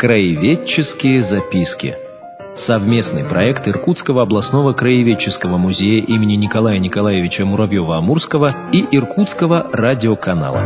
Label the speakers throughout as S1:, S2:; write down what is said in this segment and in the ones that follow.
S1: Краеведческие записки. Совместный проект Иркутского областного краеведческого музея имени Николая Николаевича Муравьева-Амурского и Иркутского радиоканала.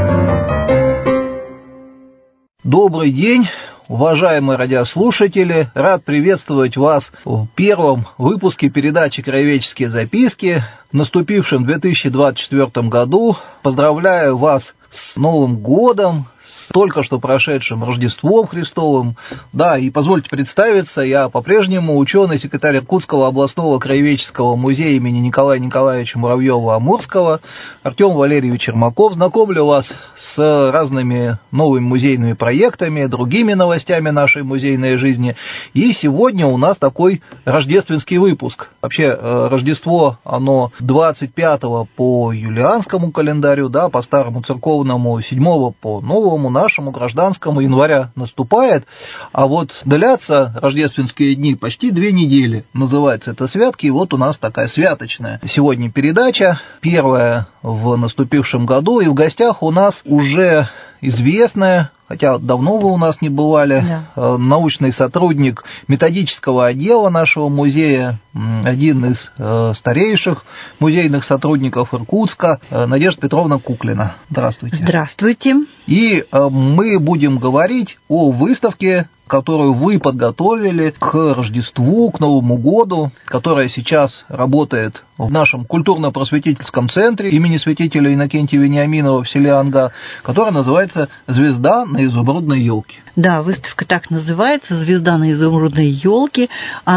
S2: Добрый день, уважаемые радиослушатели! Рад приветствовать вас в первом выпуске передачи «Краеведческие записки» в наступившем 2024 году. Поздравляю вас с Новым годом, с только что прошедшим Рождеством Христовым. Да, и позвольте представиться, я по-прежнему ученый-секретарь Иркутского областного краеведческого музея имени Николая Николаевича Муравьева-Амурского Артем Валерьевич Ермаков. Знакомлю вас с разными новыми музейными проектами, другими новостями нашей музейной жизни. И сегодня у нас такой рождественский выпуск. Вообще, Рождество, оно 25 по юлианскому календарю, да, по старому церковному, 7 по новому, нашему гражданскому января наступает, а вот длятся рождественские дни почти 2 недели. Называется это святки, и вот у нас такая святочная сегодня передача, первая в наступившем году, и в гостях у нас уже известная, хотя давно вы у нас не бывали, да, научный сотрудник методического отдела нашего музея, один из старейших музейных сотрудников Иркутска, Надежда Петровна Куклина. Здравствуйте.
S3: Здравствуйте.
S2: И мы будем говорить о выставке, которую вы подготовили к Рождеству, к Новому году, которая сейчас работает в нашем культурно-просветительском центре имени святителя Иннокентия Вениаминова в селе Анга, которая называется «Звезда на изумрудной елке».
S3: Да, выставка так называется, «Звезда на изумрудной елке».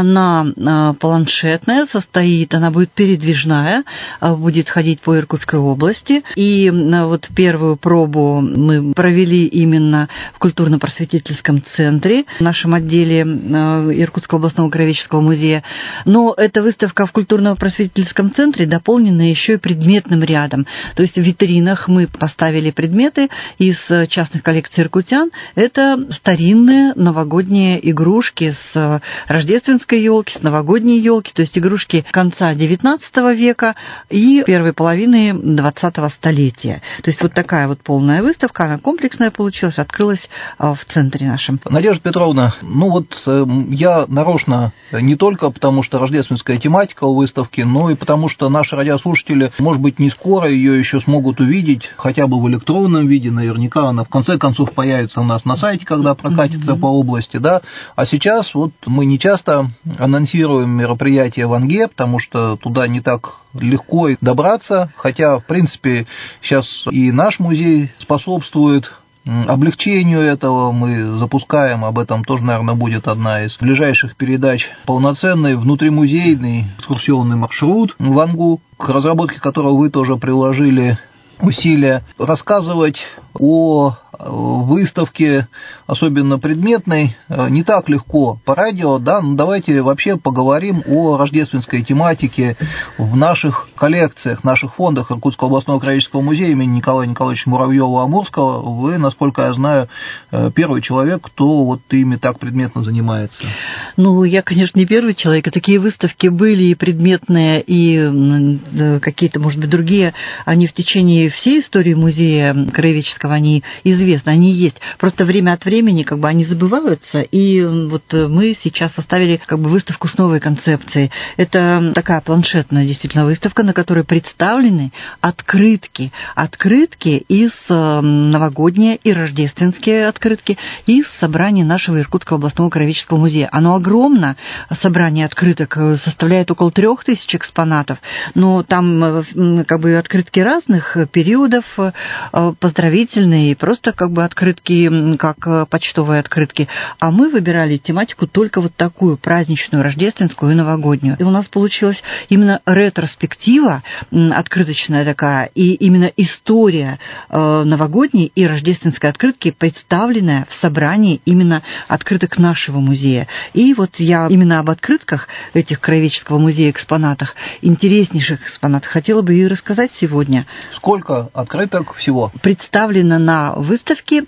S3: Она планшетная, она будет передвижная, будет ходить по Иркутской области. И вот первую пробу мы провели именно в культурно-просветительском центре, в нашем отделе Иркутского областного краеведческого музея. Но эта выставка в культурно-просветительском центре дополнена еще и предметным рядом. То есть в витринах мы поставили предметы из частных коллекций иркутян. Это старинные новогодние игрушки с рождественской елки, с новогодней елки, то есть игрушки конца XIX века и первой половины XX столетия. То есть вот такая вот полная выставка, она комплексная получилась, открылась в центре нашем.
S2: Надежда Петровна, я нарочно, не только потому что рождественская тематика у выставки, но и потому что наши радиослушатели, может быть, не скоро ее еще смогут увидеть, хотя бы в электронном виде, наверняка она в конце концов появится у нас на сайте, когда прокатится по области, да, а сейчас вот мы не часто анонсируем мероприятия в Анге, потому что туда не так легко добраться, хотя, в принципе, сейчас и наш музей способствует облегчению этого. Мы запускаем, об этом тоже, наверное, будет одна из ближайших передач, полноценный внутримузейный экскурсионный маршрут в Ангу, к разработке которого вы тоже приложили усилия. Рассказывать о выставке, особенно предметной, не так легко по радио, да, но давайте вообще поговорим о рождественской тематике в наших коллекциях, наших фондах Иркутского областного краеведческого музея имени Николая Николаевича Муравьева-Амурского. Вы, насколько я знаю, первый человек, кто вот ими так предметно занимается.
S3: Я, конечно, не первый человек, такие выставки были и предметные, и какие-то, может быть, другие, они в течение всей истории музея краеведческого, они известны, они есть. Просто время от времени они забываются, и вот мы сейчас составили выставку с новой концепцией. Это такая планшетная действительно выставка, на которой представлены открытки из новогодние и рождественские открытки из собрания нашего Иркутского областного краеведческого музея. Оно огромно, собрание открыток составляет около 3000 экспонатов, но там открытки разных периодов, поздравительные и просто открытки, как почтовые открытки. А мы выбирали тематику только вот такую, праздничную, рождественскую и новогоднюю. И у нас получилась именно ретроспектива, открыточная такая, и именно история новогодней и рождественской открытки, представленная в собрании именно открыток нашего музея. И вот я именно об открытках этих краеведческого музея экспонатах, интереснейших экспонатах, хотела бы и рассказать сегодня.
S2: Сколько открыток всего?
S3: Представлены представлено на выставке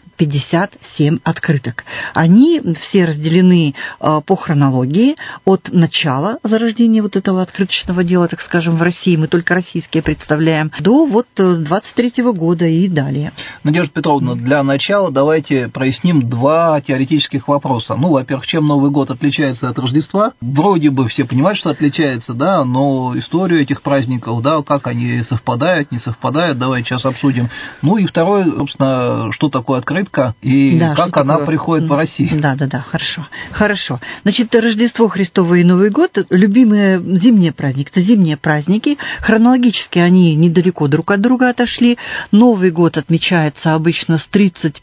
S3: 57 открыток. Они все разделены по хронологии от начала зарождения вот этого открыточного дела, так скажем, в России, мы только российские представляем, до вот 23-го года и далее.
S2: Надежда Петровна, для начала давайте проясним два теоретических вопроса. Ну, во-первых, чем Новый год отличается от Рождества? Вроде бы все понимают, что отличается, да, но историю этих праздников, да, как они совпадают, не совпадают, давайте сейчас обсудим. Ну и второе, собственно, что такое открытка и да, как она приходит в Россию.
S3: Да, хорошо. Значит, Рождество Христово и Новый год – любимые зимние праздники. Это зимние праздники. Хронологически они недалеко друг от друга отошли. Новый год отмечается обычно с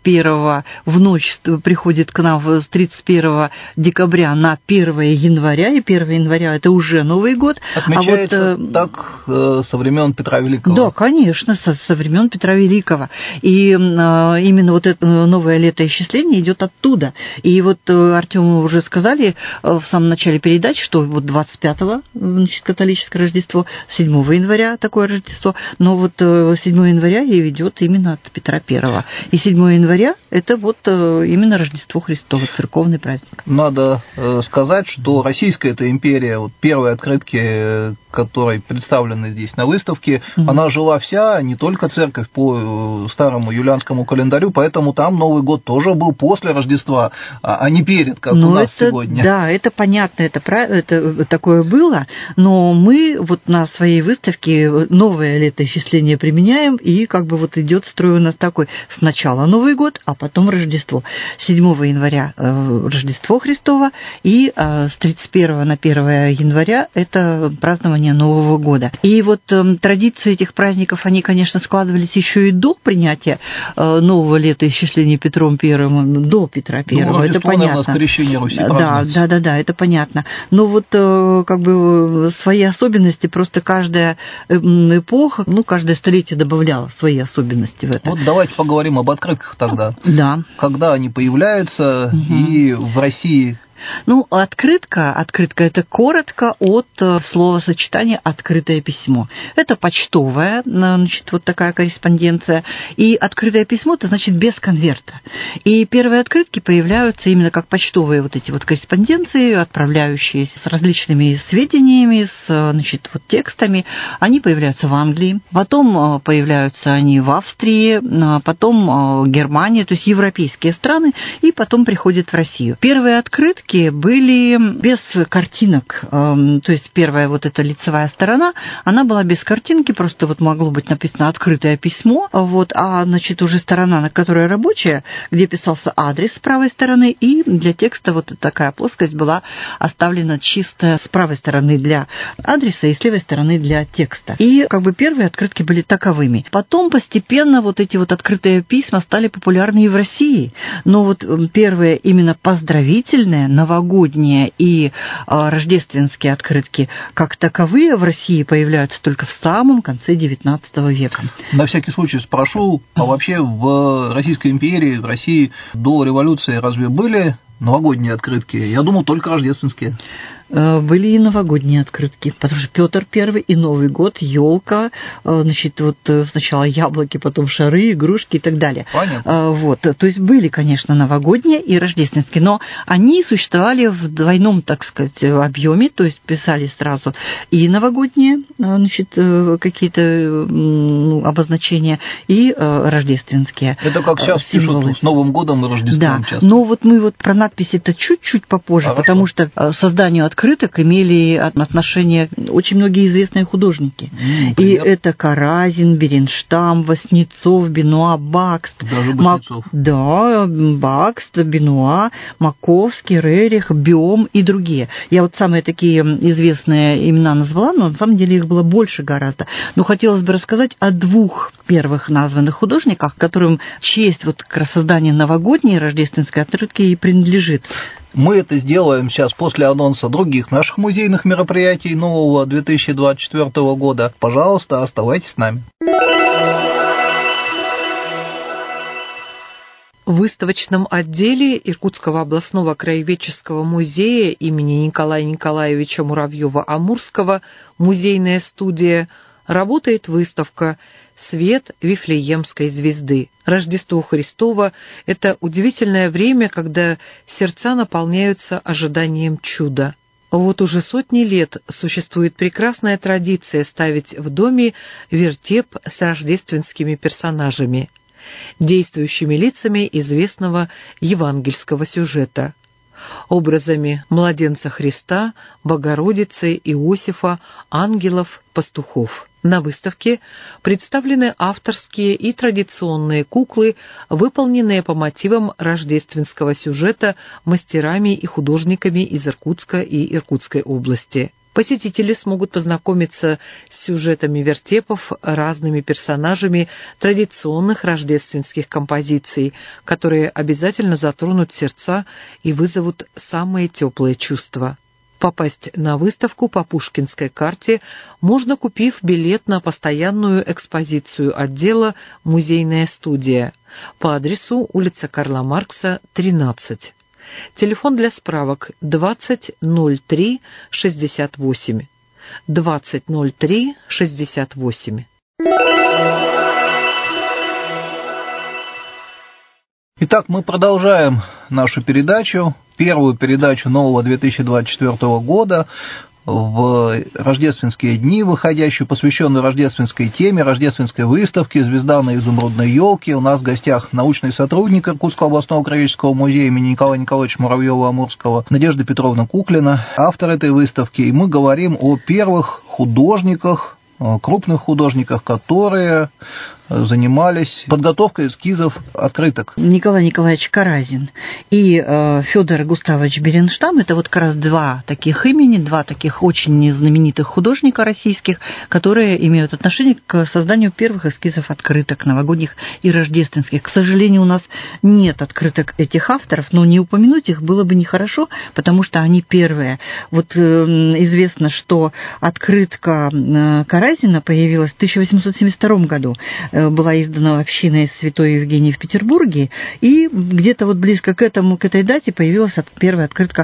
S3: 31 в ночь, приходит к нам с 31 декабря на 1 января, и 1 января – это уже Новый год.
S2: Отмечается так со времен Петра Великого?
S3: Да, конечно, со времен Петра Великого. И именно вот это новое летоисчисление идет оттуда. И вот Артёму уже сказали в самом начале передачи, что вот 25-го, значит, католическое Рождество, 7 января такое Рождество, но вот 7 января и идет именно от Петра I. И 7 января – это вот именно Рождество Христово, церковный праздник.
S2: Надо сказать, что Российская эта империя, вот первые открытки, которые представлены здесь на выставке, она жила вся, не только церковь, по старому юлианскому календарю, поэтому там Новый год тоже был после Рождества, а не перед, как у нас сегодня.
S3: Да, это понятно, это такое было, но мы вот на своей выставке новое летоисчисление применяем, и как бы вот идет строй у нас такой: сначала Новый год, а потом Рождество. 7 января Рождество Христово, и с 31 на 1 января это празднование Нового года. И вот традиции этих праздников, они, конечно, складывались еще и до принятия нового летоисчисления Петром I, до Петра I, это понятно.
S2: Крещение Руси
S3: да, это понятно. Но вот как бы свои особенности, просто каждая эпоха, каждое столетие добавляло свои особенности в это.
S2: Вот давайте поговорим об открытках тогда.
S3: Да.
S2: Когда они появляются и в России.
S3: Открытка – это коротко от словосочетания «открытое письмо». Это почтовая, значит, вот такая корреспонденция. И открытое письмо – это значит без конверта. И первые открытки появляются именно как почтовые вот эти вот корреспонденции, отправляющиеся с различными сведениями, значит, вот текстами. Они появляются в Англии, потом появляются они в Австрии, потом Германия, то есть европейские страны, и потом приходят в Россию. Первые открытки были без картинок, то есть первая вот эта лицевая сторона, она была без картинки, просто вот могло быть написано «открытое письмо», вот, а, значит, уже сторона, на которой рабочая, где писался адрес с правой стороны, и для текста вот такая плоскость была оставлена чисто с правой стороны для адреса и с левой стороны для текста. И как бы первые открытки были таковыми. Потом постепенно вот эти вот открытые письма стали популярны и в России, но вот первые именно поздравительные, новогодние и рождественские открытки как таковые в России появляются только в самом конце XIX века.
S2: На всякий случай спрошу, а вообще в Российской империи, в России до революции разве были новогодние открытки? Я думал, только рождественские.
S3: Были и новогодние открытки, потому что Петр I и Новый год, елка, значит, вот сначала яблоки, потом шары, игрушки и так далее.
S2: Понятно.
S3: Вот, то есть были, конечно, новогодние и рождественские, но они существовали в двойном, так сказать, объеме, то есть писали сразу и новогодние, значит, какие-то обозначения, и рождественские.
S2: Это как сейчас символы. Пишут с Новым годом и Рождеством.
S3: Да,
S2: часто.
S3: но вот мы вот про надписи-то чуть-чуть попозже, хорошо, потому что созданию открыток имели отношение очень многие известные художники. И это Каразин, Беренштам, Васнецов, Бенуа, Бакст.
S2: Даже Васнецов.
S3: Да, Бакст, Бенуа, Маковский, Рерих, Биом и другие. Я вот самые такие известные имена назвала, но на самом деле их было больше гораздо. Но хотелось бы рассказать о двух первых названных художниках, которым честь вот как раз создания новогодней и рождественской открытки и принадлежит.
S2: Мы это сделаем сейчас после анонса других наших музейных мероприятий нового 2024 года. Пожалуйста, оставайтесь с нами.
S4: В выставочном отделе Иркутского областного краеведческого музея имени Николая Николаевича Муравьева-Амурского «Музейная студия» работает выставка «Свет Вифлеемской звезды». Рождество Христово – это удивительное время, когда сердца наполняются ожиданием чуда. Вот уже сотни лет существует прекрасная традиция ставить в доме вертеп с рождественскими персонажами, действующими лицами известного евангельского сюжета, образами младенца Христа, Богородицы, Иосифа, ангелов, пастухов. На выставке представлены авторские и традиционные куклы, выполненные по мотивам рождественского сюжета мастерами и художниками из Иркутска и Иркутской области. Посетители смогут познакомиться с сюжетами вертепов, разными персонажами традиционных рождественских композиций, которые обязательно затронут сердца и вызовут самые теплые чувства. Попасть на выставку по Пушкинской карте можно, купив билет на постоянную экспозицию отдела «Музейная студия» по адресу улица Карла Маркса, 13. Телефон для справок 2003 68. 2003 68.
S2: Итак, мы продолжаем нашу передачу, первую передачу нового 2024 года в рождественские дни, выходящую, посвященную рождественской теме, рождественской выставке «Звезда на изумрудной елке». У нас в гостях научный сотрудник Иркутского областного краеведческого музея имени Николая Николаевича Муравьева-Амурского Надежда Петровна Куклина, автор этой выставки. И мы говорим о первых художниках, крупных художниках, которые занимались подготовкой эскизов открыток.
S3: Николай Николаевич Каразин и Федор Густавович Беренштам – это вот как раз два таких имени, два таких очень знаменитых художника российских, которые имеют отношение к созданию первых эскизов открыток новогодних и рождественских. К сожалению, у нас нет открыток этих авторов, но не упомянуть их было бы нехорошо, потому что они первые. Вот известно, что открытка Каразина появилась в 1872 году. Была издана общиной Святой Евгении в Петербурге, и где-то вот близко к этой дате появилась первая открытка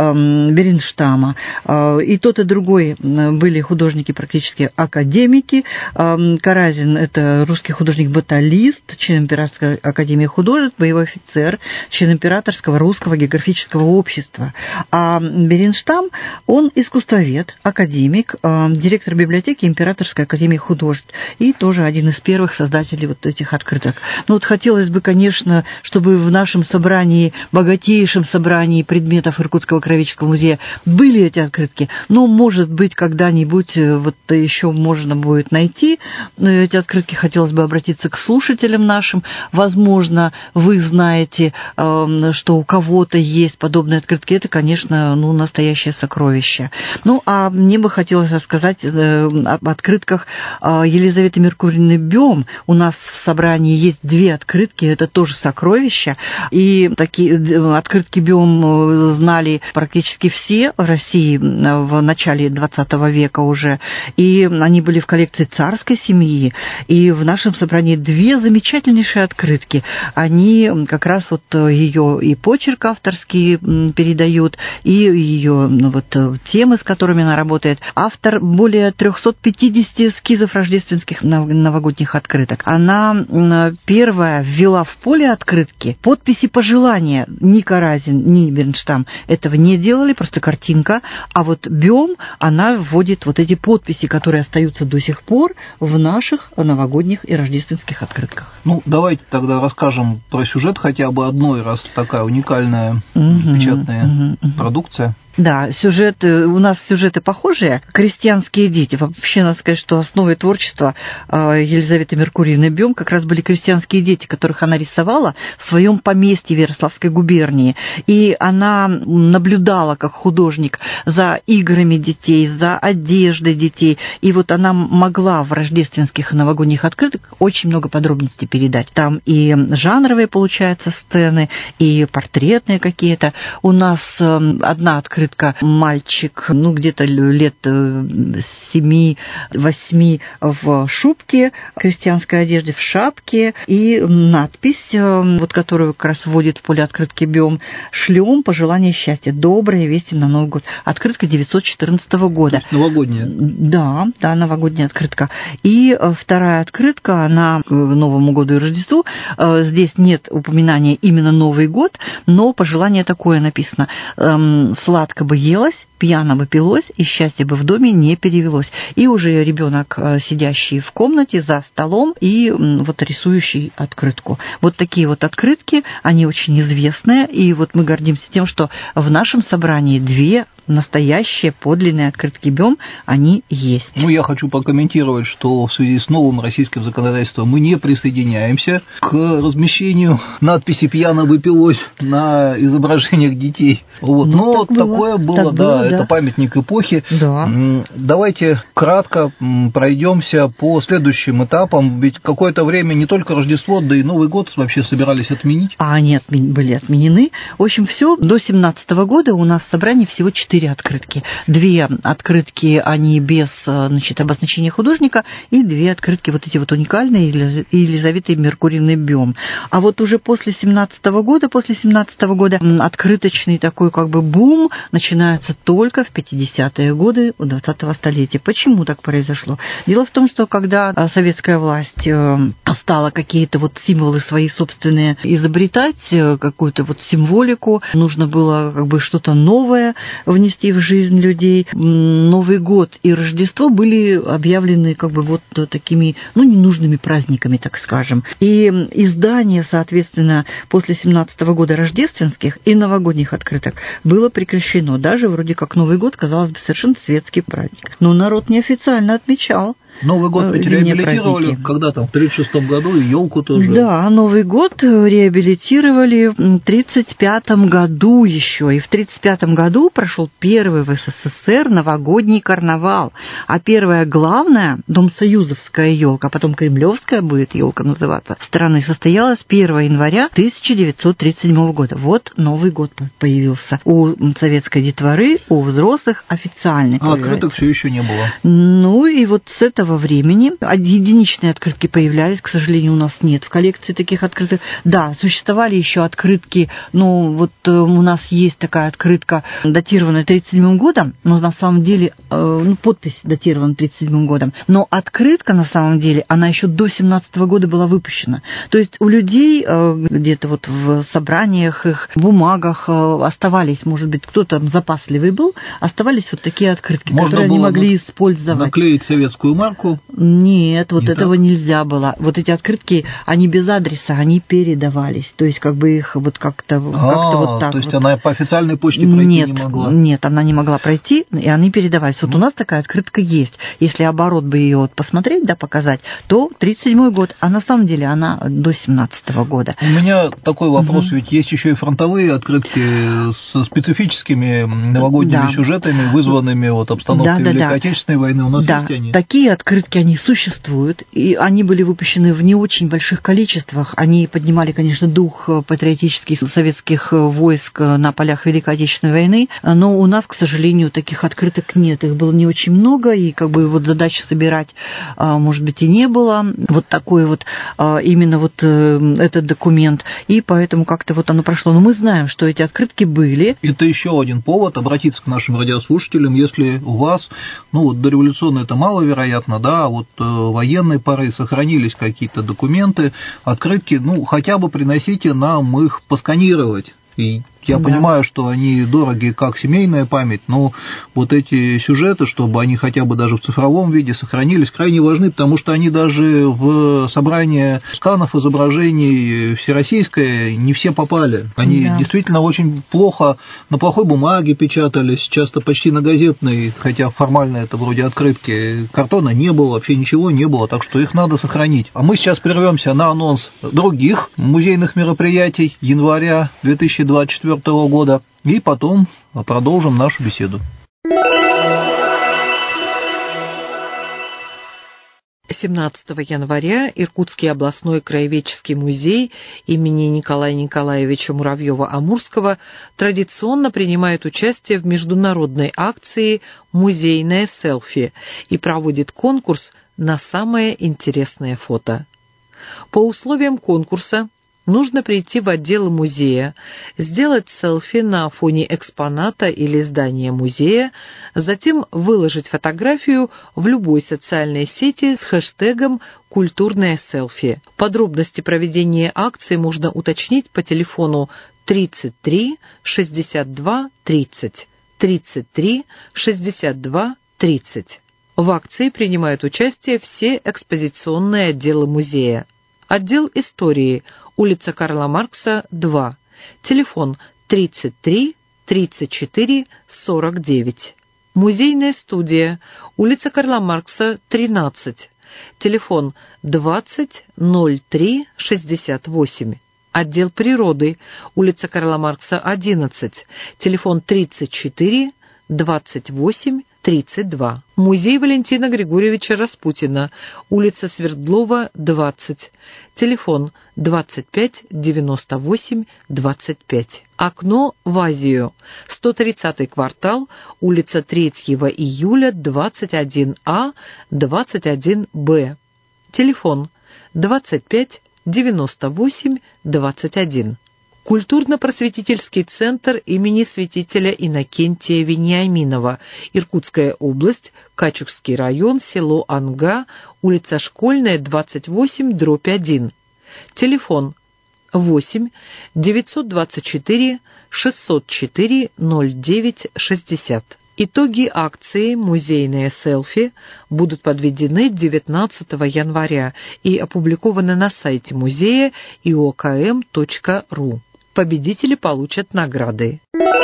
S3: Беренштама. И тот, и другой были художники, практически академики. Каразин – это русский художник-баталист, член Императорской академии художеств, боевой офицер, член Императорского русского географического общества. А Беренштам – он искусствовед, академик, директор библиотеки Императорской академии художеств и тоже один из первых создателей вот этих открыток. Ну вот хотелось бы, конечно, чтобы в нашем собрании, богатейшем собрании предметов Иркутского краеведческого музея были эти открытки, но, может быть, когда-нибудь вот еще можно будет найти эти открытки. Хотелось бы обратиться к слушателям нашим. Возможно, вы знаете, что у кого-то есть подобные открытки. Это, конечно, настоящее сокровище. Ну, а мне бы хотелось рассказать об открытках Елизаветы Меркурьевны Бем. У нас в собрании есть две открытки, это тоже сокровища. И такие открытки Бем знали практически все в России в начале XX века уже. И они были в коллекции царской семьи. И в нашем собрании две замечательнейшие открытки. Они как раз вот ее и почерк авторский передают, и ее темы, с которыми она работает. Автор более 350 эскизов рождественских новогодних открыток. Она первая ввела в поле открытки подписи пожелания. Ни Каразин, ни Беренштам этого не делали, просто картинка. А вот Бем, она вводит вот эти подписи, которые остаются до сих пор в наших новогодних и рождественских открытках.
S2: Ну, давайте тогда расскажем про сюжет хотя бы одной, раз такая уникальная печатная продукция.
S3: Да, у нас сюжеты похожие. Крестьянские дети. Вообще, надо сказать, что основой творчества Елизаветы Меркурьевны Бем как раз были крестьянские дети, которых она рисовала в своем поместье в Ярославской губернии. И она наблюдала, как художник, за играми детей, за одеждой детей. И вот она могла в рождественских и новогодних открытках очень много подробностей передать. Там и жанровые, получается, сцены, и портретные какие-то. У нас одна открытка открытка. Мальчик, где-то лет 7-8 в шубке, крестьянской одежде, в шапке. И надпись, которую как раз вводит в поле открытки БИОМ: «Шлем пожелания счастья. Добрые вести на Новый год». Открытка 914 года.
S2: То есть новогодняя.
S3: Да, новогодняя открытка. И вторая открытка, она к Новому году и Рождеству. Здесь нет упоминания именно Новый год, но пожелание такое написано: «Сладко бы елось, пьяно бы пилось, и счастье бы в доме не перевелось». И уже ребенок, сидящий в комнате за столом и рисующий открытку. Вот такие вот открытки, они очень известные, и мы гордимся тем, что в нашем собрании 2 настоящие подлинные открытки БИОМ, они есть.
S2: Я хочу прокомментировать, что в связи с новым российским законодательством мы не присоединяемся к размещению надписи «Пьяно бы пилось» на изображениях детей. Но такое было, да, это памятник эпохи. Да. Давайте кратко пройдемся по следующим этапам, ведь какое-то время не только Рождество, да и Новый год вообще собирались отменить.
S3: Они были отменены. В общем, все до 2017 года у нас в собрании всего 4 открытки. 2 открытки, они без обозначения художника, и 2 открытки эти уникальные Елизаветы Меркурьевны БИОМ. А уже после 17 года открыточный такой бум начинается только в 50-е годы 20-го столетия. Почему так произошло? Дело в том, что когда советская власть стала какие-то символы свои собственные изобретать, какую-то символику, нужно было что-то новое внести в жизнь людей. Новый год и Рождество были объявлены такими, ненужными праздниками, так скажем. И издание, соответственно, после 17 года рождественских и новогодних открыток было прекращено. Даже вроде как Новый год, казалось бы, совершенно светский праздник. Но народ неофициально отмечал.
S2: Новый год ведь реабилитировали когда-то, в 1936 году, и елку тоже.
S3: Да, Новый год реабилитировали в 1935 году еще. И в 1935 году прошел первый в СССР новогодний карнавал. А первая главная, Домсоюзовская елка, потом Кремлевская будет елка называться, страны, состоялась 1 января 1937 года. Новый год появился. У советской детворы, у взрослых официальный.
S2: А открыток все еще не было.
S3: И с этого времени единичные открытки появлялись, к сожалению, у нас нет в коллекции таких открыток. Да, существовали еще открытки, у нас есть такая открытка, датированная 1937 годом, но на самом деле подпись датирована 1937 годом, но открытка на самом деле, она еще до 1917 года была выпущена. То есть у людей где-то в собраниях их, бумагах оставались, может быть, кто-то запасливый был, оставались такие открытки, которые они могли использовать.
S2: Наклеить советскую марку?
S3: Нет, этого нельзя было. Эти открытки, они без адреса, они передавались. То есть их как-то так.
S2: То есть она по официальной почте пройти не могла?
S3: Нет, она не могла пройти, и они передавались. У нас такая открытка есть. Если оборот бы ее посмотреть, показать, то 1937 год, а на самом деле она до 1917 года.
S2: У меня такой вопрос, ведь есть еще и фронтовые открытки со специфическими новогодними сюжетами, вызванными обстановкой Великой Отечественной войны. У нас есть они?
S3: Такие открытки, они существуют, и они были выпущены в не очень больших количествах. Они поднимали, конечно, дух патриотических советских войск на полях Великой Отечественной войны, но у нас, к сожалению, таких открыток нет. Их было не очень много, и задачи собирать, может быть, и не было. Такой именно этот документ, и поэтому как-то оно прошло. Но мы знаем, что эти открытки были.
S2: Это еще один повод обратиться к нашим радиослушателям, если у вас, дореволюционно это маловероятно, да, военной поры сохранились какие-то документы, открытки, хотя бы приносите нам их посканировать. И я понимаю, что они дороги как семейная память, но эти сюжеты, чтобы они хотя бы даже в цифровом виде сохранились, крайне важны, потому что они даже в собрание сканов изображений всероссийское не все попали. Они действительно очень плохо, на плохой бумаге печатались, часто почти на газетной, хотя формально это вроде открытки. Картона не было, вообще ничего не было, так что их надо сохранить. А мы сейчас прервемся на анонс других музейных мероприятий января 2024 года, и потом продолжим нашу беседу.
S4: 17 января Иркутский областной краеведческий музей имени Николая Николаевича Муравьева-Амурского традиционно принимает участие в международной акции «Музейное селфи» и проводит конкурс на самое интересное фото. По условиям конкурса нужно прийти в отдел музея, сделать селфи на фоне экспоната или здания музея, затем выложить фотографию в любой социальной сети с хэштегом «Культурное селфи». Подробности проведения акции можно уточнить по телефону 33 62 30, 33 62 30. В акции принимают участие все экспозиционные отделы музея. Отдел истории, улица Карла Маркса, 2, телефон 33 34 49. Музейная студия, улица Карла Маркса, 13, телефон 20 03 68. Отдел природы, улица Карла Маркса, 11, телефон 34 28 32. Музей Валентина Григорьевича Распутина, улица Свердлова, 20, телефон 25 98 25. Окно в Азию, 130-й квартал, улица 3 июля, 21А, 21Б. Телефон 25 98 21. Культурно-просветительский центр имени святителя Иннокентия Вениаминова, Иркутская область, Качугский район, село Анга, улица Школьная, 28/1. Телефон 8 924 604 09 60. Итоги акции «Музейное селфи» будут подведены 19 января и опубликованы на сайте музея iokm.ru. Победители получат награды.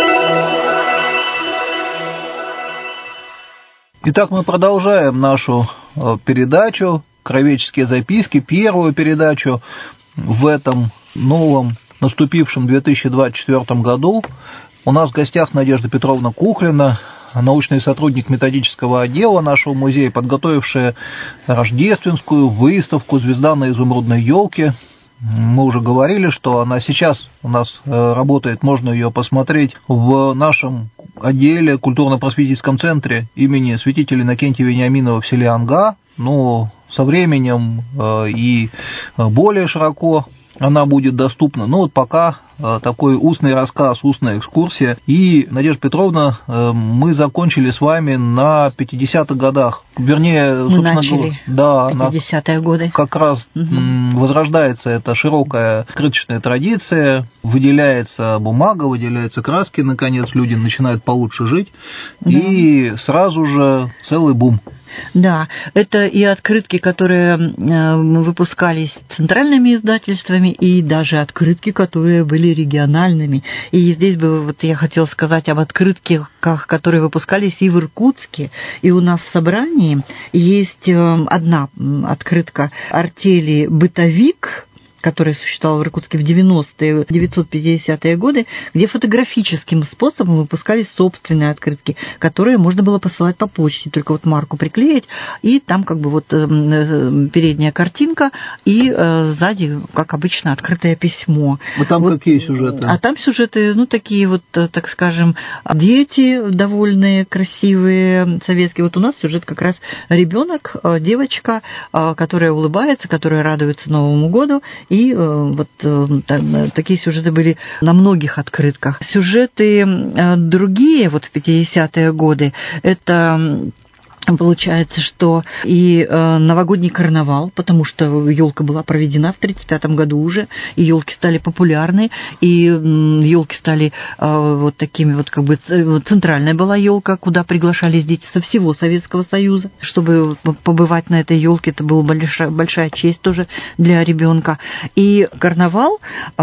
S2: Итак, мы продолжаем нашу передачу «Краеведческие записки», первую передачу в этом новом наступившем 2024 году. У нас в гостях Надежда Петровна Кухлина, научный сотрудник методического отдела нашего музея, подготовившая рождественскую выставку «Звезда на изумрудной елке». Мы уже говорили, что она сейчас у нас работает, можно ее посмотреть в нашем отделе, культурно-просветительском центре имени святителя Иннокентия Вениаминова в селе Анга, но со временем и более широко она будет доступна. Но вот пока такой устный рассказ, устная экскурсия. И, Надежда Петровна, мы закончили с вами на 50-х годах. Вернее,
S3: мы начали, да, 50-е годы.
S2: Как раз возрождается эта широкая крыточная традиция, выделяется бумага, выделяются краски, наконец люди начинают получше жить, да. И сразу же целый бум.
S3: Да, это и открытки, которые выпускались центральными издательствами, и даже открытки, которые были региональными. И здесь бы вот я хотела сказать об открытках, которые выпускались и в Иркутске. И у нас в собрании есть одна открытка артели «Бытовик», которая существовала в Иркутске в 90-е, 950-е годы, где фотографическим способом выпускались собственные открытки, которые можно было посылать по почте, только вот марку приклеить, и там как бы вот передняя картинка, и сзади, как обычно, открытое письмо.
S2: А там вот какие сюжеты?
S3: А там сюжеты, ну, такие вот, так скажем, дети довольные, красивые, советские. Вот у нас сюжет как раз ребенок, девочка, которая улыбается, которая радуется Новому году. И вот такие сюжеты были на многих открытках. Сюжеты другие, вот в 50-е годы, это... Получается, что и новогодний карнавал, потому что елка была проведена в 1935 году уже, и елки стали популярны, и елки стали вот такими вот, как бы центральная была елка, куда приглашались дети со всего Советского Союза, чтобы побывать на этой елке. Это была большая честь тоже для ребенка. И карнавал,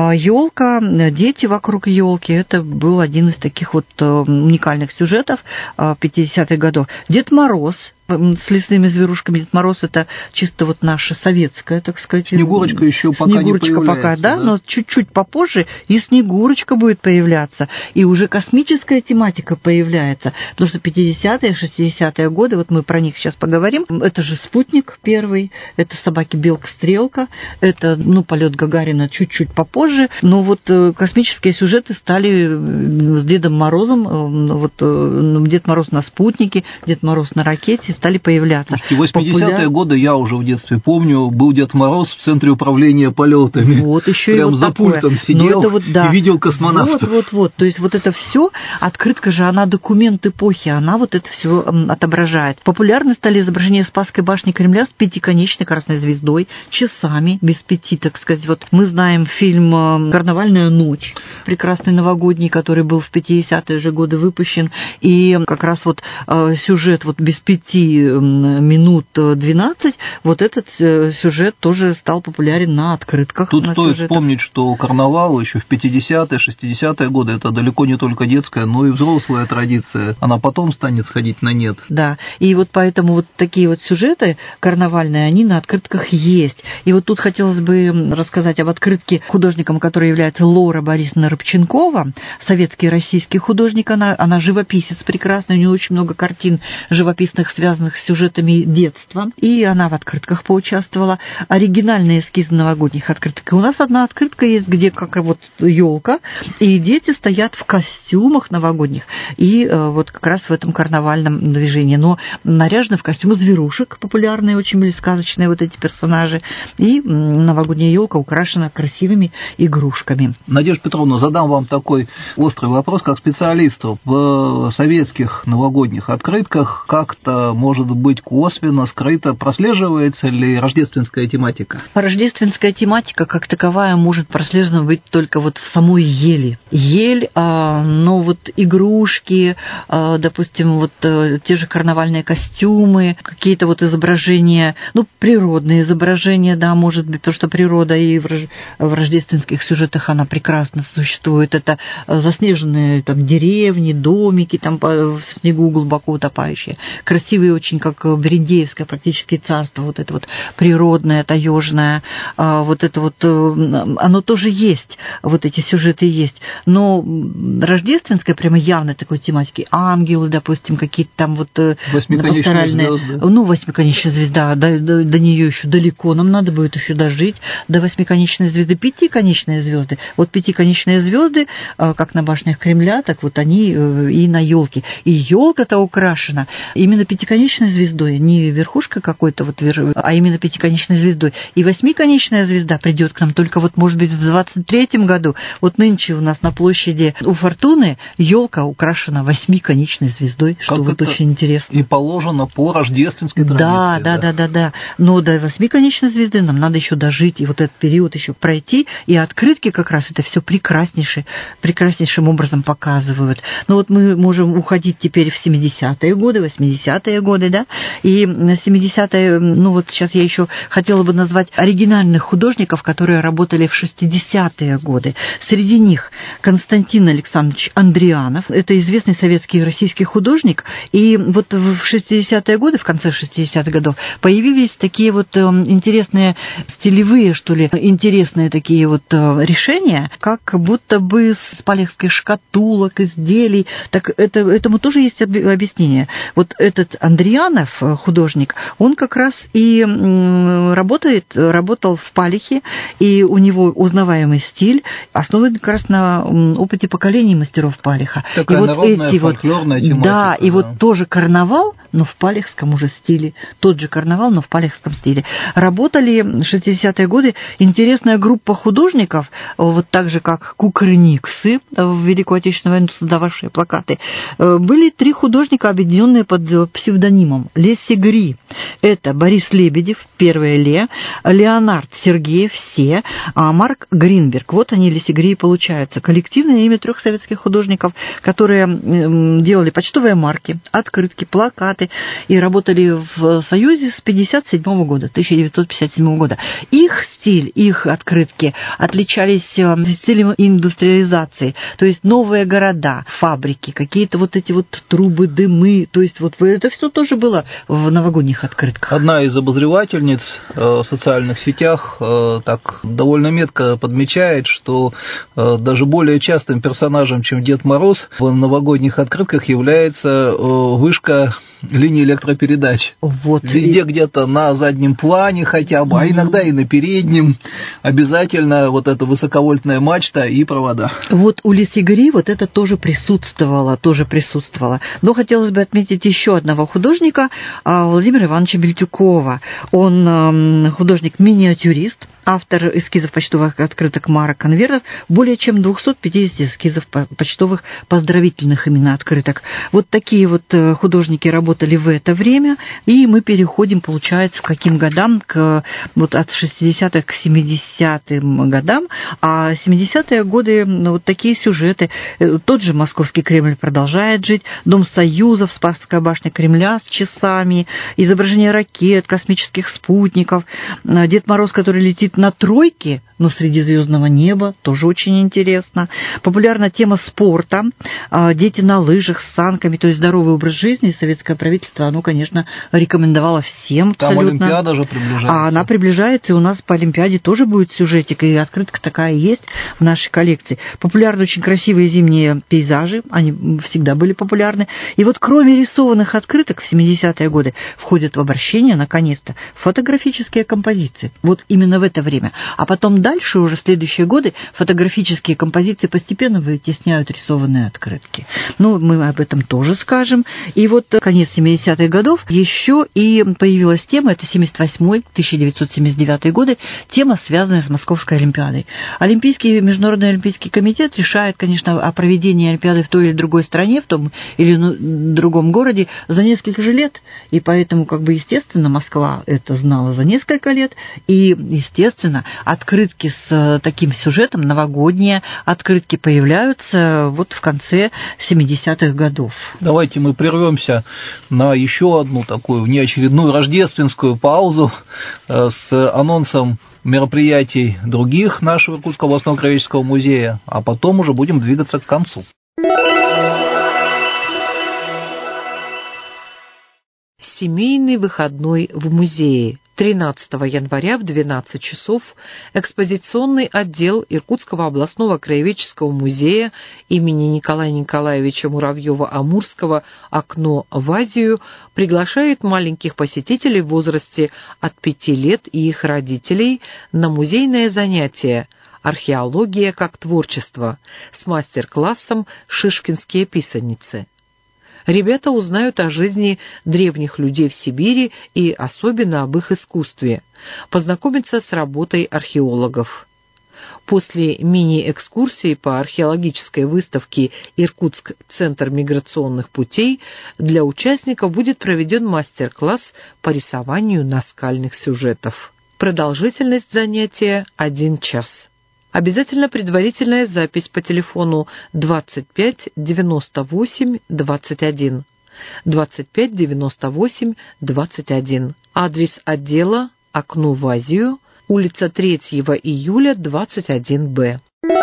S3: елка, дети вокруг елки, это был один из таких вот уникальных сюжетов 50-х годов. Дед Мороз С лесными зверушками Дед Мороз — это чисто вот наша советская, так сказать.
S2: Снегурочка еще пока
S3: Снегурочка
S2: не появляется.
S3: Пока, да, но чуть-чуть попозже и Снегурочка будет появляться, и уже космическая тематика появляется, потому что 50-е, 60-е годы, вот мы про них сейчас поговорим, это же «Спутник» первый, это «Собаки Белка-Стрелка», это, полет Гагарина чуть-чуть попозже, но вот космические сюжеты стали с Дедом Морозом, Дед Мороз на спутнике, Дед Мороз на ракете стали появляться.
S2: Слушайте, 80-е годы я уже в детстве помню, был Дед Мороз в центре управления полетами.
S3: Вот еще
S2: прям
S3: и вот
S2: за
S3: такое.
S2: пультом сидел и видел космонавтов.
S3: Вот. То есть вот это все, открытка же, она документ эпохи, она вот это все отображает. Популярны стали изображения Спасской башни Кремля с пятиконечной красной звездой, часами без пяти, так сказать. Вот мы знаем фильм «Карнавальная ночь», прекрасный новогодний, который был в 50-е же годы выпущен, и как раз вот сюжет вот без 5 минут 12, вот этот сюжет тоже стал популярен на открытках.
S2: Тут стоит вспомнить, что карнавал еще в 50-е, 60-е годы — это далеко не только детская, но и взрослая традиция. Она потом станет сходить на нет.
S3: Да, и вот поэтому вот такие вот сюжеты карнавальные, они на открытках есть. И вот тут хотелось бы рассказать об открытке художником, который является Лора Борисовна Рыбченкова, советский российский художник, она живописец прекрасный, у нее очень много картин живописных, связанных с сюжетами детства, и она в открытках поучаствовала. Оригинальные эскизы новогодних открыток. И у нас одна открытка есть, где как вот елка, и дети стоят в костюмах новогодних, и вот как раз в этом карнавальном движении. Но наряжены в костюмы зверушек, популярные очень были, сказочные вот эти персонажи, и новогодняя елка украшена красивыми игрушками.
S2: Надежда Петровна, задам вам такой острый вопрос, как специалисту. В советских новогодних открытках как-то, может быть, косвенно, скрыто прослеживается ли рождественская тематика?
S3: Рождественская тематика как таковая может прослежена быть только вот в самой ели. Ель, но вот игрушки, допустим, вот те же карнавальные костюмы, какие-то вот изображения, природные изображения, да, может быть, потому что природа и в рождественских сюжетах она прекрасно существует. Это заснеженные там деревни, домики там в снегу глубоко утопающие, красивые очень, как Берендеевское практически царство, вот это вот природное, таежное, вот это вот, оно тоже есть, вот эти сюжеты есть, но рождественская прямо явной такой тематики, ангелы, допустим, какие-то там вот пасторальные, восьмиконечная звезда, до нее еще далеко, нам надо будет еще дожить до восьмиконечной звезды, пятиконечные звезды. Вот пятиконечные звезды, как на башнях Кремля, так вот они и на елке. И елка-то украшена именно пятиконечной звездой, не верхушка какой-то, а именно пятиконечной звездой. И восьмиконечная звезда придет к нам только вот, может быть, в 23-м году. Вот нынче у нас на площади у Фортуны елка украшена восьмиконечной звездой, что как вот очень интересно.
S2: И положено по рождественской традиции.
S3: Да. Но до восьмиконечной звезды нам надо еще дожить, и вот этот период еще пройти, и открытки как раз это все прекраснейшим образом показывают. Но вот мы можем уходить теперь в 70-е годы, 80-е годы, да, и 70-е, вот сейчас я еще хотела бы назвать оригинальных художников, которые работали в 60-е годы. Среди них Константин Александрович Андрианов, это известный советский и российский художник, и вот в 60-е годы, в конце 60-х годов, появились такие вот интересные стилевые, что ли, интересные такие вот решения, как будто бы с палехской шкатулок, изделий, так этому тоже есть объяснение. Вот этот Андрианов, художник, он как раз и работал в палехе, и у него узнаваемый стиль основан как раз на опыте поколений мастеров палеха.
S2: Такая
S3: и вот
S2: народная, фольклорная тематика.
S3: Да, и вот тоже карнавал, но в палехском уже стиле. Тот же карнавал, но в палехском стиле. Работали в 60-е годы интересная группа художников, вот так же, как Кукрыниксы в Великую Отечественную войну создававшие плакаты. Были 3 художника, объединенные под псевдонимом Лесигри. Это Борис Лебедев, первое Ле, Леонард Сергеев, все, а Марк Гринберг. Вот они, Лесигри, получаются. Коллективное имя 3 советских художников, которые делали почтовые марки, открытки, плакаты и работали в Союзе с 1957 года. Их стиль, их открытки отличались стилем индустриализации, то есть новые города, фабрики, какие-то вот эти вот трубы, дымы, то есть вот это все тоже было в новогодних открытках.
S2: Одна из обозревательниц в социальных сетях так довольно метко подмечает, что даже более частым персонажем, чем Дед Мороз, в новогодних открытках является вышка линии электропередач.
S3: Вот.
S2: Везде где-то на заднем плане хотя бы, а иногда и на переднем обязательно вот эта высоковольтная мачта и провода.
S3: Вот у Лисигри вот это тоже присутствовало. Но хотелось бы отметить еще одного художника, Владимира Ивановича Бельтюкова. Он художник-миниатюрист, автор эскизов почтовых открыток, марок, конвертов, более чем 250 эскизов почтовых поздравительных именно открыток. Вот такие вот художники работали в это время, и мы переходим, получается, к каким годам? Вот от 60-х к 70-м годам, а 70-е годы вот такие сюжеты. Тот же Московский Кремль продолжает жить, Дом Союзов, Спасская башня Кремля с часами, изображение ракет, космических спутников, Дед Мороз, который летит на тройке, но среди звездного неба, тоже очень интересно. Популярна тема спорта, дети на лыжах с санками, то есть здоровый образ жизни. Советское правительство, оно, конечно, рекомендовало всем абсолютно.
S2: Там Олимпиада же приближается.
S3: А она приближается, и у нас по Олимпиаде тоже будет сюжетик, и открытка такая есть в нашей коллекции. Популярны очень красивые зимние пейзажи, они всегда были популярны. И вот кроме рисованных открыток в 70-е годы входят в обращение, наконец-то, фотографические композиции. Вот именно в это время. А потом дальше, уже в следующие годы, фотографические композиции постепенно вытесняют рисованные открытки. Ну, мы об этом тоже скажем. И вот конец 70-х годов еще и появилась тема, это 78-й, 1979 годы, тема, связанная с Московской Олимпиадой. Международный Олимпийский комитет решает, конечно, о проведении Олимпиады в той или другой стране, в том или другом городе за несколько же лет, и поэтому, естественно, Москва это знала за несколько лет, и, естественно, открытки с таким сюжетом, новогодние открытки появляются вот в конце 70-х годов.
S2: Давайте мы прервемся на еще одну такую неочередную рождественскую паузу с анонсом мероприятий других нашего Иркутского областного краеведческого музея, а потом уже будем двигаться к концу.
S4: Семейный выходной в музее. 13 января в 12 часов экспозиционный отдел Иркутского областного краеведческого музея имени Николая Николаевича Муравьева-Амурского «Окно в Азию» приглашает маленьких посетителей в возрасте от 5 лет и их родителей на музейное занятие «Археология как творчество» с мастер-классом «Шишкинские писаницы». Ребята узнают о жизни древних людей в Сибири и особенно об их искусстве, познакомятся с работой археологов. После мини-экскурсии по археологической выставке «Иркутск. Центр миграционных путей» для участников будет проведен мастер-класс по рисованию наскальных сюжетов. Продолжительность занятия – 1 час. Обязательно предварительная запись по телефону 25 98 21. 25 98 21. Адрес отдела «Окно в Азию», улица 3 июля, 21Б.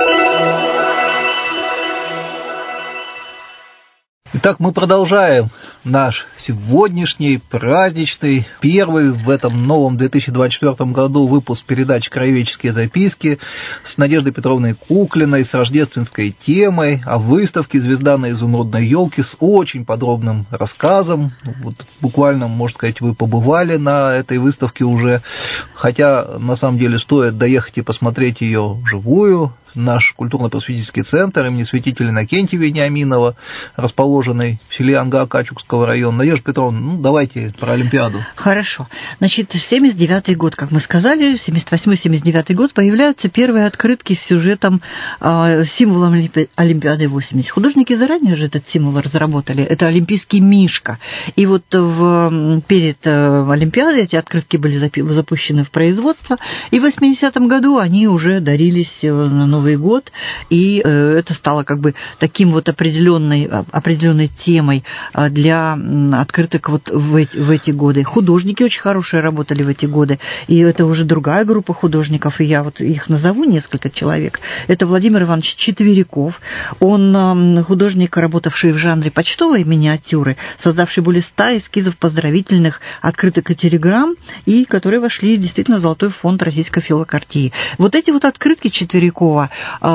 S2: Итак, мы продолжаем наш сегодняшний праздничный, первый в этом новом 2024 году выпуск передачи «Краеведческие записки» с Надеждой Петровной Куклиной, с рождественской темой о выставке «Звезда на изумрудной елке» с очень подробным рассказом. Вот буквально, можно сказать, вы побывали на этой выставке уже, хотя на самом деле стоит доехать и посмотреть ее вживую. Наш культурно-просветительский центр имени святителя Иннокентия Вениаминова, расположенный в селе Анга Качукского района. Надежда Петровна, давайте про Олимпиаду.
S3: Хорошо. Значит, 79-й год, как мы сказали, 78-79 год появляются первые открытки с сюжетом, символом Олимпиады 80. Художники заранее же этот символ разработали. Это олимпийский мишка. И вот перед Олимпиадой эти открытки были запущены в производство, и в 80-м году они уже дарились на Новый Новый год, и это стало как бы таким вот определенной темой для открыток вот в эти годы. Художники очень хорошие работали в эти годы, и это уже другая группа художников, и я вот их назову, несколько человек. Это Владимир Иванович Четверяков. Он художник, работавший в жанре почтовой миниатюры, создавший более 100 эскизов поздравительных открыток и телеграмм, и которые вошли действительно в Золотой фонд Российской филокартии. Вот эти вот открытки Четверякова,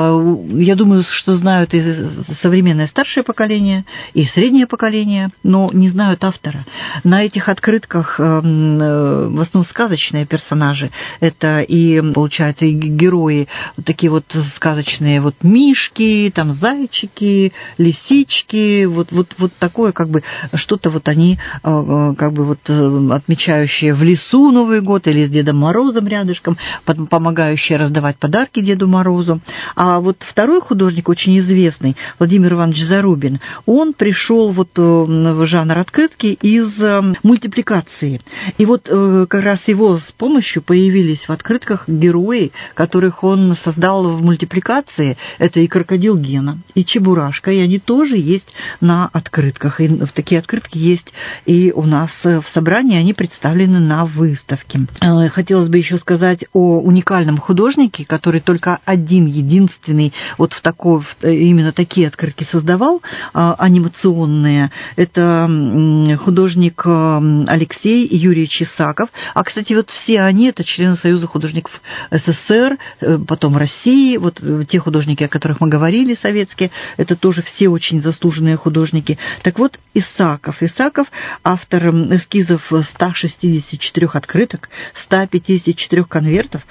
S3: я думаю, что знают и современное старшее поколение, и среднее поколение, но не знают автора. На этих открытках в основном сказочные персонажи. Это и, получается, и герои такие вот сказочные, вот мишки, там зайчики, лисички, вот такое как бы что-то вот они как бы вот отмечающие в лесу Новый год или с Дедом Морозом рядышком, помогающие раздавать подарки Деду Морозу. А вот второй художник, очень известный, Владимир Иванович Зарубин, он пришел вот в жанр открытки из мультипликации. И вот как раз его с помощью появились в открытках герои, которых он создал в мультипликации. Это и крокодил Гена, и Чебурашка, и они тоже есть на открытках. И такие открытки есть и у нас в собрании, они представлены на выставке. Хотелось бы еще сказать о уникальном художнике, который только единственный вот именно такие открытки создавал, анимационные. Это художник Алексей Юрьевич Исаков. А, кстати, вот все они, это члены Союза художников СССР, потом России, вот те художники, о которых мы говорили, советские, это тоже все очень заслуженные художники. Так вот, Исаков, автор эскизов 164 открыток, 154 конвертов,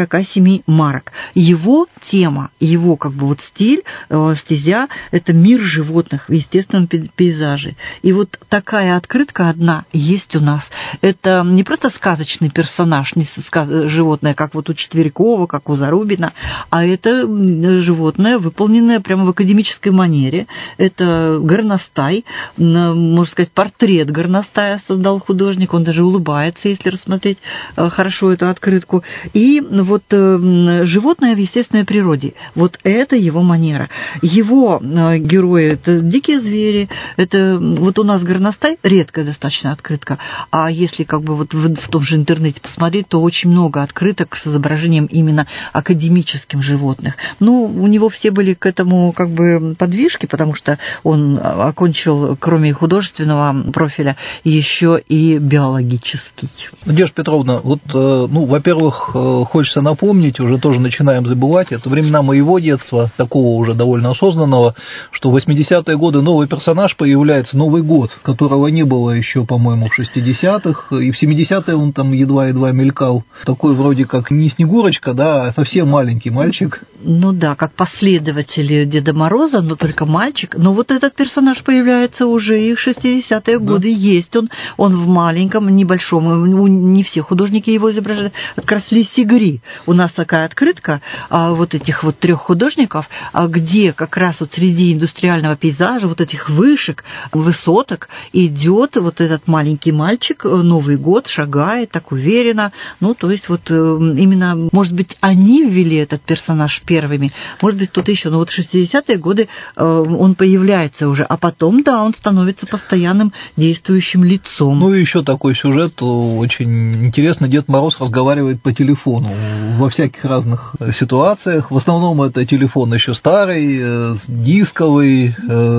S3: 47 марок. Его тема, его как бы вот стиль, стезя, это мир животных в естественном пейзаже. И вот такая открытка одна есть у нас. Это не просто сказочный персонаж, не животное, как вот у Четверякова, как у Зарубина, а это животное, выполненное прямо в академической манере. Это горностай, можно сказать, портрет горностая создал художник, он даже улыбается, если рассмотреть хорошо эту открытку. И вот животное в естественной природе, вот это его манера. Его герои – это дикие звери, это вот у нас горностай, редкая достаточно открытка, а если как бы вот в том же интернете посмотреть, то очень много открыток с изображением именно академическим животных. Ну, у него все были к этому как бы подвижки, потому что он окончил, кроме художественного профиля, еще и биологический.
S2: Надежда Петровна, вот, во-первых, хочется напомнить, уже тоже начинаем забывать, это времена моего детства, такого уже довольно осознанного, что в 80-е годы новый персонаж появляется, Новый год, которого не было еще, по-моему, в 60-х, и в 70-е он там едва-едва мелькал. Такой вроде как не Снегурочка, да, а совсем маленький мальчик.
S3: Ну да, как последователь Деда Мороза, но только мальчик. Но вот этот персонаж появляется уже и в 60-е годы. Да. Есть он в маленьком, небольшом, не все художники его изображают. Как раз Лисигри. У нас такая открытка вот этих вот 3 художников, где как раз вот среди индустриального пейзажа, вот этих вышек, высоток, идет вот этот маленький мальчик, Новый год, шагает так уверенно. Ну, то есть вот именно, может быть, они ввели этот персонаж первыми, может быть, кто-то еще. Но вот в 60-е годы он появляется уже, а потом, да, он становится постоянным действующим лицом.
S2: Ну и еще такой сюжет очень интересно. Дед Мороз разговаривает по телефону во всяких разных ситуациях. В основном это телефон еще старый, дисковый,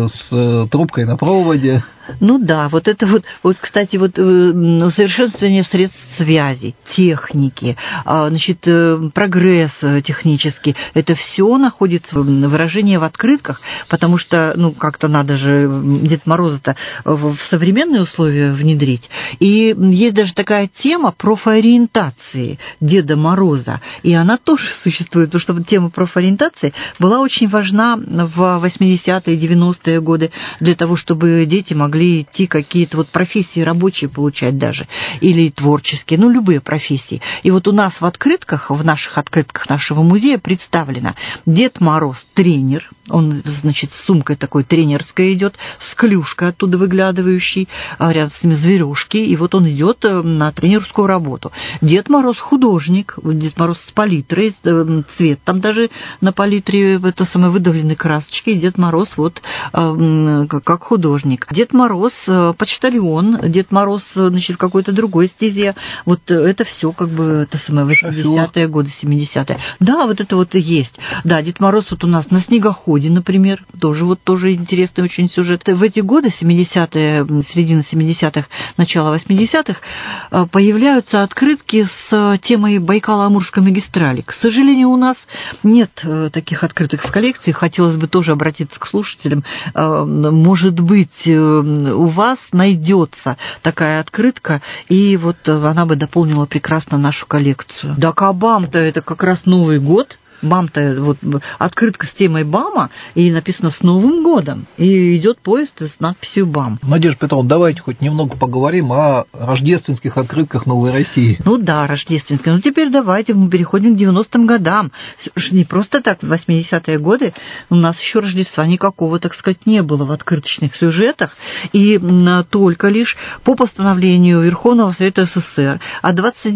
S2: с трубкой на проводе.
S3: Ну да, вот это вот, кстати, вот усовершенствование средств связи, техники, значит, прогресс технический, это все находится выражение в открытках, потому что, ну, как-то надо же Дед Мороза-то в современные условия внедрить. И есть даже такая тема профориентации Деда Мороза, и она тоже существует, потому что тема профориентации была очень важна в 80-е, 90-е годы для того, чтобы дети могли могли идти какие-то вот профессии рабочие получать даже, или творческие, ну, любые профессии. И вот у нас в открытках, в наших открытках нашего музея представлено Дед Мороз тренер, он, значит, с сумкой такой тренерской идет, с клюшкой оттуда выглядывающей, рядом с ними зверюшки, и вот он идет на тренерскую работу. Дед Мороз художник, Дед Мороз с палитрой, цвет там даже на палитре, это самое выдавленной красочки, и Дед Мороз вот как художник. Дед Мороз почтальон, Дед Мороз, значит, в какой-то другой стезе. Вот это все как бы это самое 80-е годы, 70-е. Да, вот это вот и есть. Да, Дед Мороз вот у нас на снегоходе, например, тоже интересный очень сюжет. В эти годы, 70-е, середина 70-х, начало 80-х, появляются открытки с темой Байкало-Амурской магистрали. К сожалению, у нас нет таких открыток в коллекции. Хотелось бы тоже обратиться к слушателям. Может быть, у вас найдется такая открытка, и вот она бы дополнила прекрасно нашу коллекцию. Да, Кабам-то это как раз Новый год. БАМ-то, вот открытка с темой БАМа, и написано «С Новым годом», и идет поезд с надписью «БАМ».
S2: Надежда Петровна, давайте хоть немного поговорим о рождественских открытках Новой России.
S3: Ну да, рождественские. Ну теперь давайте мы переходим к 90-м годам. Не просто так, в 80-е годы у нас еще Рождества никакого, так сказать, не было в открыточных сюжетах, и только лишь по постановлению Верховного Совета СССР от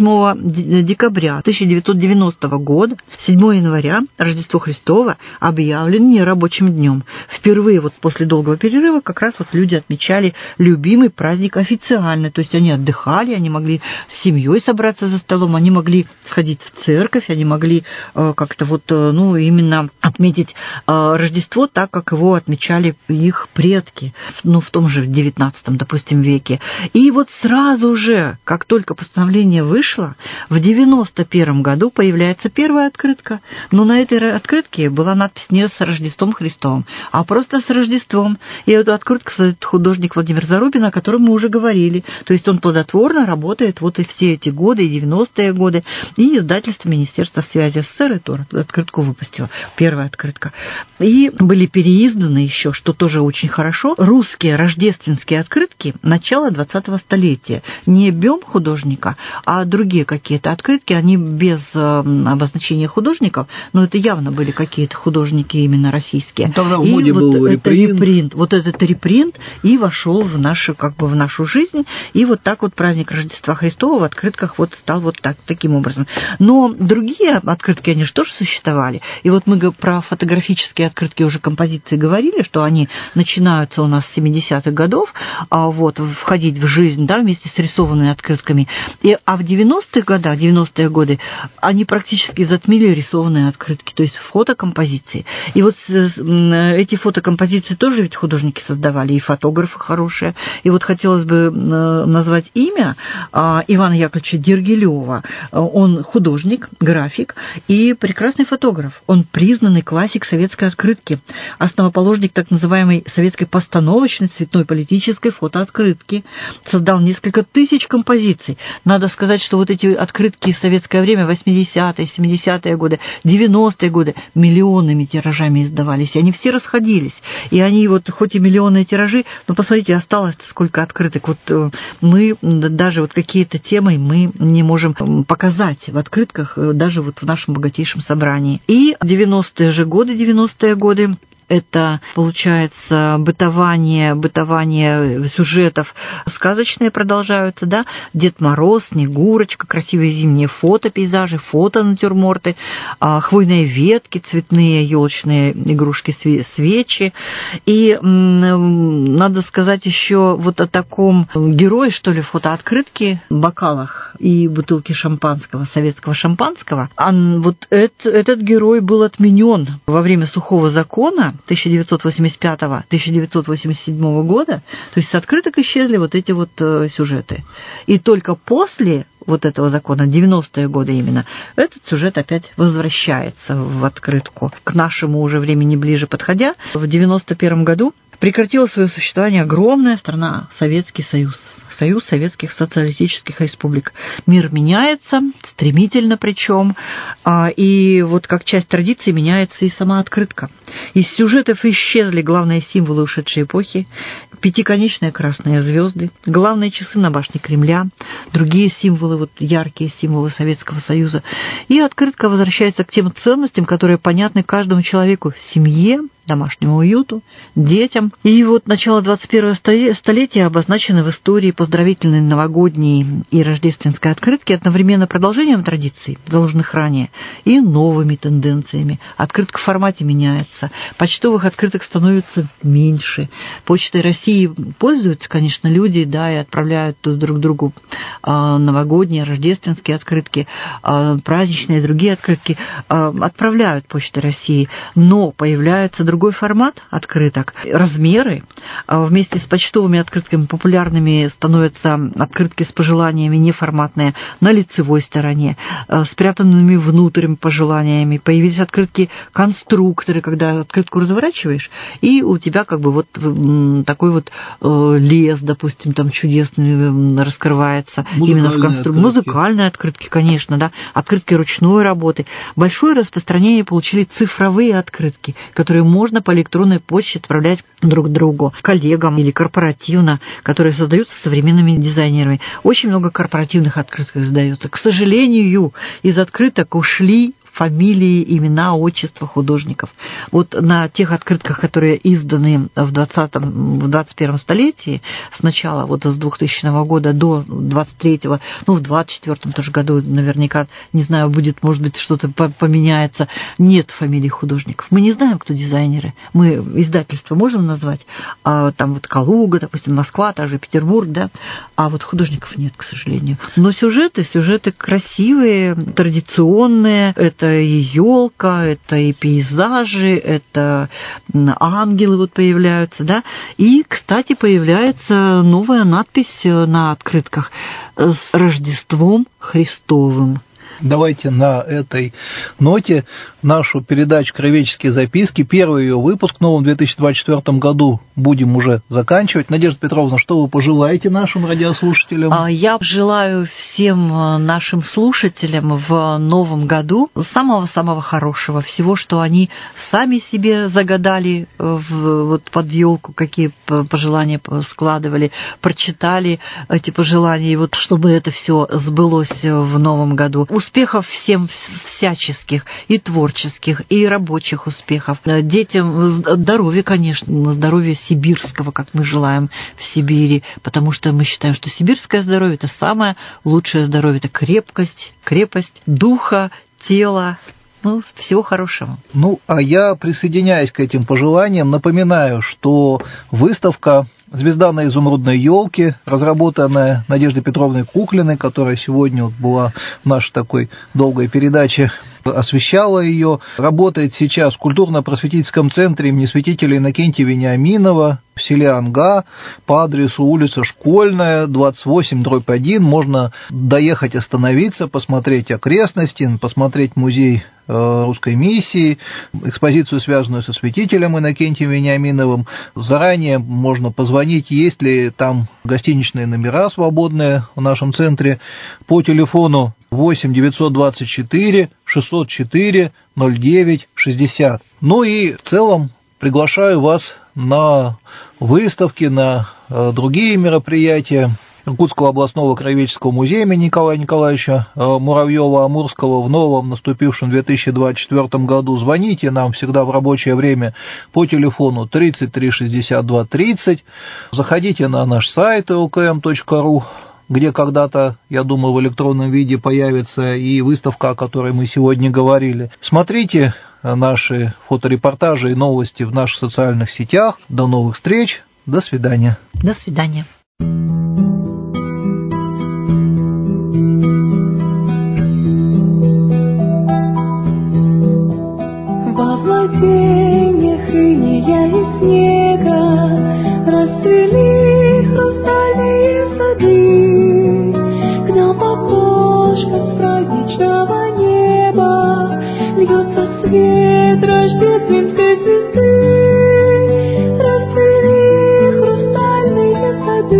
S3: 27 декабря 1990 года, 7 января, Рождество Христово объявлено нерабочим днем. Впервые вот после долгого перерыва как раз вот люди отмечали любимый праздник официально, то есть они отдыхали, они могли с семьей собраться за столом, они могли сходить в церковь, они могли как-то вот, ну, именно отметить Рождество так, как его отмечали их предки, ну, в том же 19, допустим, веке. И вот сразу же, как только постановление вышло, в 91 году появляется первая открытка. Но на этой открытке была надпись не с Рождеством Христовым, а просто с Рождеством. И эту открытку создает художник Владимир Зарубин, о котором мы уже говорили. То есть он плодотворно работает вот и все эти годы, и 90-е годы. И издательство Министерства связи СССР эту открытку выпустило. Первая открытка. И были переизданы еще, что тоже очень хорошо, русские рождественские открытки начала 20-го столетия. Не БЕМ художника, а другие какие-то открытки. Они без обозначения художников, но это явно были какие-то художники именно российские.
S2: Тогда в моде был
S3: вот репринт. Вот этот репринт и вошел в нашу, как бы в нашу жизнь, и вот так вот праздник Рождества Христова в открытках вот стал вот таким образом. Но другие открытки, они же тоже существовали. И вот мы про фотографические открытки уже композиции говорили, что они начинаются у нас с 70-х годов, вот, входить в жизнь, да, вместе с рисованными открытками. А в 90-х годах, 90-е годы, они практически затмили рисованные открытки, то есть фотокомпозиции. И вот эти фотокомпозиции тоже ведь художники создавали, и фотографы хорошие. И вот хотелось бы назвать имя Ивана Яковлевича Дергилева. Он художник, график и прекрасный фотограф. Он признанный классик советской открытки, основоположник так называемой советской постановочной цветной политической фотооткрытки. Создал несколько тысяч композиций. Надо сказать, что вот эти открытки в советское время, 80-е, 70-е годы, 90-е годы, миллионными тиражами издавались, и они все расходились. И они вот, хоть и миллионные тиражи, но посмотрите, осталось сколько открыток. Вот мы даже вот какие-то темы мы не можем показать в открытках, даже вот в нашем богатейшем собрании. И 90-е годы, это, получается, бытование сюжетов сказочные продолжаются, да, Дед Мороз, Снегурочка, красивые зимние фотопейзажи, фото-натюрморты, хвойные ветки, цветные елочные игрушки, свечи. И надо сказать еще вот о таком герое, что ли, фотооткрытки, бокалах и бутылке шампанского, советского шампанского. Вот этот герой был отменен во время сухого закона 1985-1987 года, то есть с открыток исчезли вот эти вот сюжеты. И только после вот этого закона, 90-е годы именно, этот сюжет опять возвращается в открытку. К нашему уже времени ближе подходя, в 91 году прекратила свое существование огромная страна Советский Союз. Союз Советских Социалистических Республик. Мир меняется, стремительно причем, и вот как часть традиции меняется и сама открытка. Из сюжетов исчезли главные символы ушедшей эпохи, пятиконечные красные звезды, главные часы на башне Кремля, другие символы, вот яркие символы Советского Союза. И открытка возвращается к тем ценностям, которые понятны каждому человеку в семье, домашнему уюту, детям. И вот начало 21-го столетия обозначено в истории поздравительной новогодней и рождественской открытки одновременно продолжением традиций, заложенных ранее, и новыми тенденциями. Открытка в формате меняется, почтовых открыток становится меньше. Почтой России пользуются, конечно, люди, да, и отправляют друг другу новогодние, рождественские открытки, праздничные, другие открытки отправляют Почтой России, но появляется другой формат открыток, размеры. Вместе с почтовыми открытками популярными становятся открытки с пожеланиями неформатные на лицевой стороне, спрятанными внутрь пожеланиями. Появились открытки-конструкторы, когда открытку разворачиваешь, и у тебя как бы вот такой вот лес, допустим, там чудесный раскрывается. Именно в конструкции. Музыкальные открытки, конечно, да. Открытки ручной работы. Большое распространение получили цифровые открытки, которые можно по электронной почте отправлять друг другу, коллегам или корпоративно, которые создаются современными дизайнерами. Очень много корпоративных открыток издается. К сожалению, из открыток ушли фамилии, имена, отчества художников. Вот на тех открытках, которые изданы в 21 столетии, сначала вот с 2000 года до 23-го, ну, в 24-м тоже году наверняка, не знаю, будет, может быть, что-то поменяется, нет фамилий художников. Мы не знаем, кто дизайнеры. Мы издательство можем назвать, там вот Калуга, допустим, Москва, также Петербург, да, а вот художников нет, к сожалению. Но сюжеты красивые, традиционные, это и елка, это и пейзажи, это ангелы вот появляются, да. И, кстати, появляется новая надпись на открытках с Рождеством Христовым.
S2: Давайте на этой ноте нашу передачу «Краеведческие записки», первый ее выпуск в новом 2024 году будем уже заканчивать. Надежда Петровна, что вы пожелаете нашим радиослушателям?
S3: Я желаю всем нашим слушателям в новом году самого-самого хорошего, всего, что они сами себе загадали вот под елку, какие пожелания складывали, прочитали эти пожелания, и вот чтобы это все сбылось в новом году. Успехов всем всяческих, и творческих, и рабочих успехов. Детям здоровья, конечно, здоровья сибирского, как мы желаем в Сибири, потому что мы считаем, что сибирское здоровье – это самое лучшее здоровье, это крепость духа, тела. Ну, всего хорошего.
S2: Ну, а я присоединяюсь к этим пожеланиям. Напоминаю, что выставка «Звезда на изумрудной елке», разработанная Надеждой Петровной Куклиной, которая сегодня вот была в нашей такой долгой передаче, освещала ее, работает сейчас в культурно-просветительском центре имени святителя Иннокентия Вениаминова в селе Анга по адресу улица Школьная, 28/1. Можно доехать, остановиться, посмотреть окрестности, посмотреть музей русской миссии, экспозицию, связанную со святителем Иннокентием Вениаминовым. Заранее можно позвонить, есть ли там гостиничные номера свободные в нашем центре по телефону 8 924 604 09 60. Ну и в целом приглашаю вас на выставки, на другие мероприятия Иркутского областного краеведческого музея имени Николая Николаевича Муравьева-Амурского в новом наступившем 2024 году. Звоните нам всегда в рабочее время по телефону 33 62 30. Заходите на наш сайт lkm.ru, где когда-то, я думаю, в электронном виде появится и выставка, о которой мы сегодня говорили. Смотрите наши фоторепортажи и новости в наших социальных сетях. До новых встреч. До свидания.
S3: До свидания.
S5: Во владениях иния и снега расцвели хрустальные сады. К нам в окошко с праздничного неба льется свет рождественской звезды. Расцвели хрустальные сады.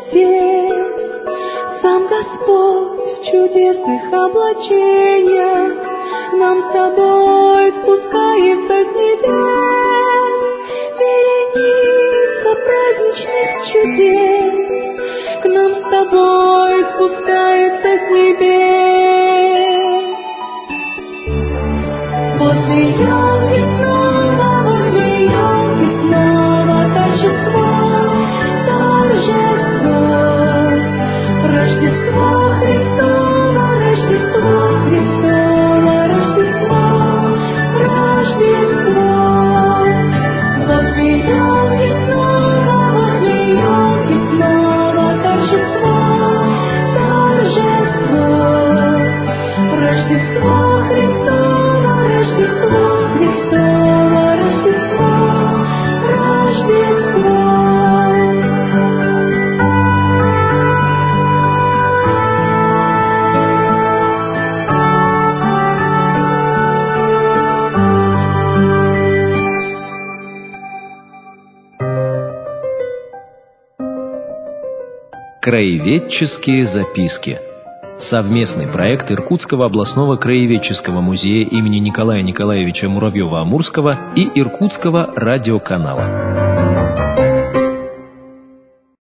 S5: здесь. Сам Господь в чудесных облачениях нам с тобой спускается с небес. Вереница праздничных чудес к нам с тобой спускается с небес. Возле елки снова, возле елки снова торжество, торжество. Рождество Христово, Рождество Христово, Рождество, Рождество. Возле елки снова торжество, торжество. Рождество Христово, Рождество Христово, Рождество, Рождество.
S1: Краеведческие записки. Совместный проект Иркутского областного краеведческого музея имени Николая Николаевича Муравьева-Амурского и Иркутского радиоканала.